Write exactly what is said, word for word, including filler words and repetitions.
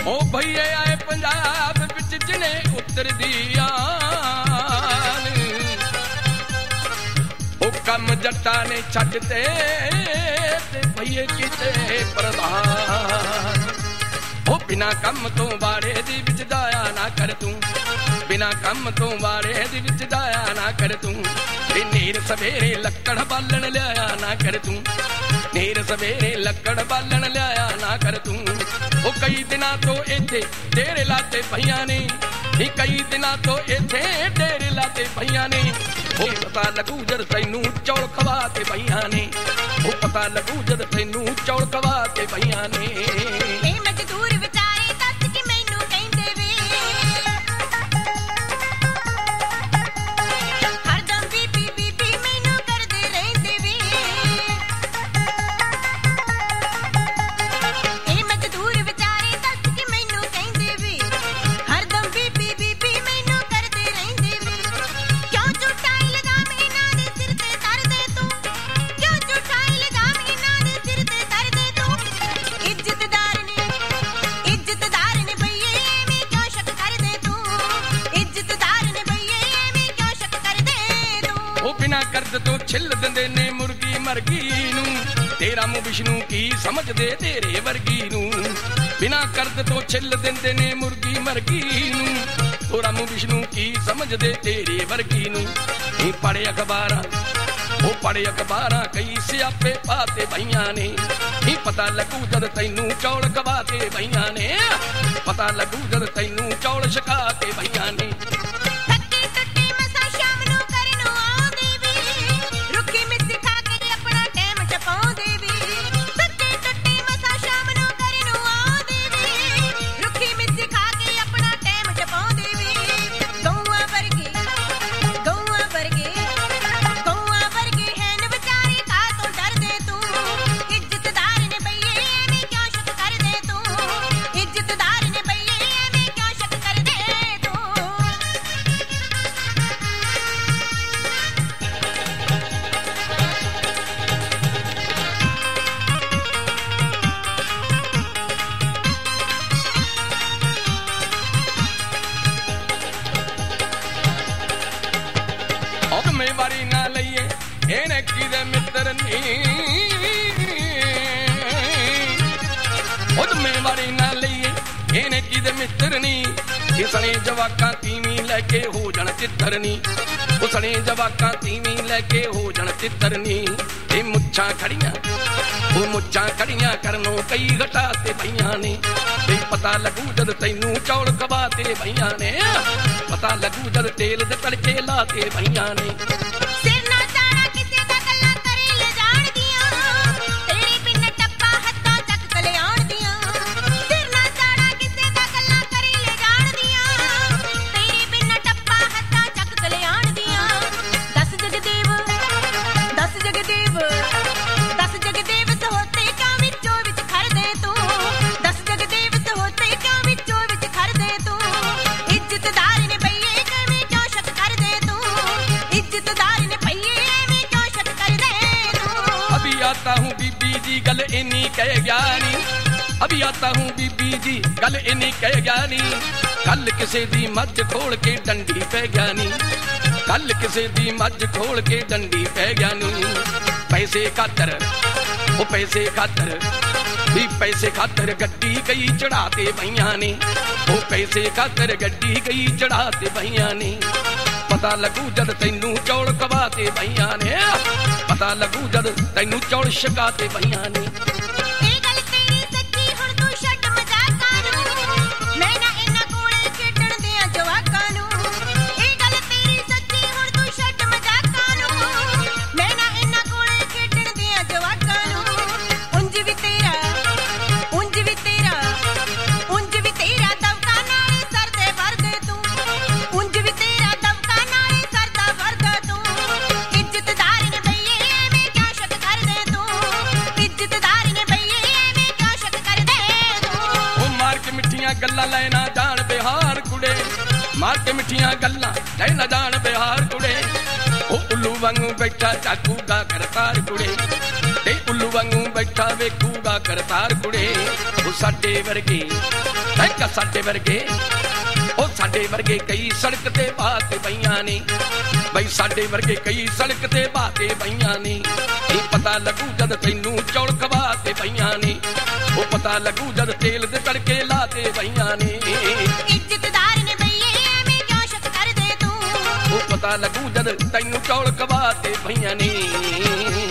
ओ भईए आए पंजाब विच जिने उत्तर दिया ओ कम जट्टा ने छड्डते ते भईए कीते प्रधान ओ बिना कम तो बाड़े दी विच जाया ना कर तू बिना कम तो बाड़े दी विच जाया ना कर तू ते नीर सवेरे लक्कड़ बालन लिया ना कर तू नीर सवेरे लक्कड़ बालन लिया ना कर तू ओ कई दिना तो इथे डेरे लाते भईया ने कई दिना तो इथे डेरे लाते भईया ने ओ पता लगू जद तैनू चौल खवाते भईया ने ओ पता लगू जद तैनू चौल खवाते भईया ने ए मजदूर विचारे दस कि मैनू कहंदे वे हरदम बीबी बीबी मैनू करदे रहंदे वे ए मजदूर विचारे दस कि मैनू कहंदे वे हरदम बीबी बीबी मैनू करदे रहंदे वे क्यों झूठाई लगाम इन्हां दे सिर ते धर दे तू क्यों झूठाई लगाम इन्हां दे सिर ते धर दे तू इज्जतदार ने इज्जतदार ने भईए एवें क्यों शक कर दे तू इज्जतदार ने भईए एवें क्यों शक कर दे तू ओ बिना कर्ज तो छिल दिंदे ने मुर्गी मरगी नू तेरा मुंह विष्णु की समझदे तेरे वर्गी नू बिना कर्ज तो छिल दिंदे ने मुर्गी मरगी नू तेरा मुंह विष्णु की समझदे तेरे वर्गी नू नी पढ़े अखबारां ओ पढ़े अखबारां कई सियापे पाते भईया ने नी पता लगू जद तैनू चौल खवाते भईया ने पता लगू जद तैनू चौल छकाते भईया ने थक्के टुट्टे मसा शाम नू करनो आउंदी वी रुखी मिर्च खा के अपना टाइम टपाउंदी वी थक्के टुट्टे मसा शाम नू करनो आउंदी वी रुखी मिर्च खा के अपना टाइम टपाउंदी वी गौआ वर्गे गौआ वर्गे गौआ वर्गे हैन विचारे का तो डर दे तू इज्जतदार ने भईए एवें क्यों शक कर दे तू इज्जतदार ने भईए एवें क्यों शक कर दे तू ओ जिम्मेवारी ना लईए इहने किदे मित्र नी ओ जिम्मेवारी ना लईए इहने किदे मित्र नी इसने जवाकां तीवीं लैके हो जाण तित्तर नी उसने जवाकां तीवीं लैके हो जाण तित्तर नी ते मुच्छां खड़ियां ओ मुच्छां खड़ियां करनों कई घटाते भईया ने ते पता लगू जद तैनू चौल खवाते भईया ने पता लगू जद तेल दे तड़के लाते भईया ने सिर ना चाड़ा किसे दा गल्लां करे ले जाण दियां तेरे बिन टप्पा हत्थां चक कले आउण दियां सिर ना चाड़ा किसे दा गल्लां करे ले जाण दियां तेरे बिन टप्पा हत्थां चक कले आउण दियां दस जगदेव दस जगदेव दस जगदेव सहोते क्यों विचों विच खड़ दे तू दस जगदेव सहोते क्यों विचों विच खड़ दे तू इज्जतदार ने भईए एवें क्यों शक कर दे तू इज्जतदार ने भईए एवें क्यों शक कर दे तू अभी आता हूँ बीबी जी गल इन्हीं कह ज्ञानी अभी आता हूँ बीबी जी गल इन्हीं कह ज्ञानी कल किसे दी मझ खोल के डंडी पै ज्ञानी कल किसे दी मझ खोल के डंडी पै ज्ञानी पैसे खातर वो पैसे खातर भी पैसे खातर गड्डी कई चढ़ाते भईया ने वो पैसे खातर गड्डी कई चढ़ाते भईया ने पता लगू जद तैनू चौल खवाते भईया ने पता लगू जद तैनू चौल छकाते भईया ने ए गल तेरी सच्ची हुण तू छड्ड मजाकां नू मैं ना इन्हां कोले खेडण दियां जवाकां नू ए गल तेरी सच्ची हुण तू छड्ड मजाकां नू मैं ना इन्हां कोले खेडण दियां जवाकां नू उंज भी तेरा उंज भी तेरा उंज भी तेरा दबका नाले सर ते भर दे तू उंज भी तेरा दबका नाले सर दा भर दे तू इज्जतदार ने भईए एवें क्यों शक कर दे तू इज्जतदार ने भईए एवें क्यों शक कर दे तू ओ मार के मिठियां गल्लां ले ना जान बिहार कुड़े मार के मिठियां गल्लां ले ना जान बिहार कुड़े ओ उल्लू वांगू बैठा चाकू गा करतार कुड़े ते उल्लू ਵਾਂਗੂ ਬੈਠਾ ਵੇਖੂਗਾ ਕਰਤਾਰ ਕੁੜੇ। ਉਹ ਸਾਡੇ ਵਰਗੇ ਹੈਗਾ ਸਾਡੇ ਵਰਗੇ ਉਹ ਸਾਡੇ ਵਰਗੇ ਕਈ ਸੜਕ ਤੇ ਬਾਤੇ ਪਈਆਂ ਨੇ ਬਈ ਸਾਡੇ ਵਰਗੇ ਕਈ ਸੜਕ ਤੇ ਬਾਤੇ ਪਈਆਂ ਨੇ। ਇਹ ਪਤਾ ਲੱਗੂ ਜਦ ਤੈਨੂੰ ਚੌਲ ਖਵਾ ਤੇ ਪਈਆਂ ਨੇ ਉਹ ਪਤਾ ਲੱਗੂ ਜਦ ਤੇਲ ਦੇ ਤੜਕੇ ਲਾਤੇ ਪਈਆਂ ਨੇ। ਇੱਜ਼ਤਦਾਰ ਨੇ ਬਈਏ ਐਵੇਂ ਕਿਉਂ ਸ਼ੱਕ ਕਰਦੇ ਤੂੰ ਉਹ ਪਤਾ ਲੱਗੂ ਜਦ ਤੈਨੂੰ ਚੌਲ ਖਵਾ ਤੇ ਪਈਆਂ ਨੇ।